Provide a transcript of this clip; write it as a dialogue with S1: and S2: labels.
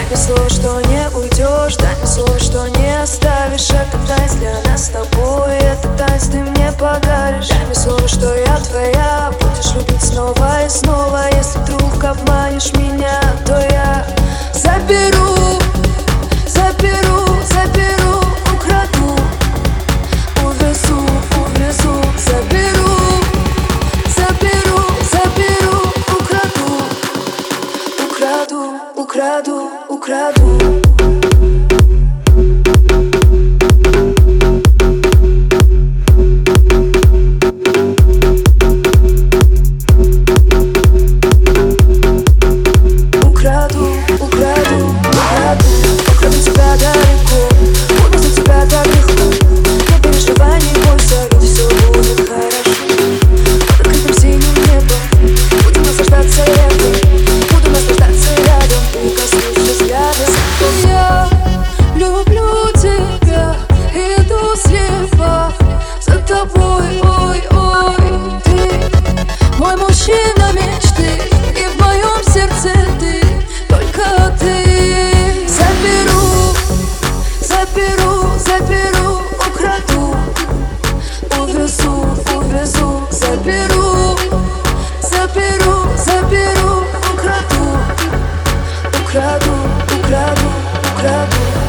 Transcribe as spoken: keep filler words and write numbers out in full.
S1: мне слово, что не уйдешь, дай мне слово, что не оставишь. Это танец для нас с тобой, это танец ты мне подаришь. Дай мне слово, что я твоя, будешь любить снова и снова. Если вдруг обманешь меня, то я заберу, заберу, заберу, украду, увезу, увезу, заберу, заберу, заберу, украду, украду, украду, украду. Мужчина мечты, и в моем сердце ты, только ты. Заберу, заберу, заберу, украду, увезу, увезу, заберу, заберу, заберу, украду, украду, украду, украду.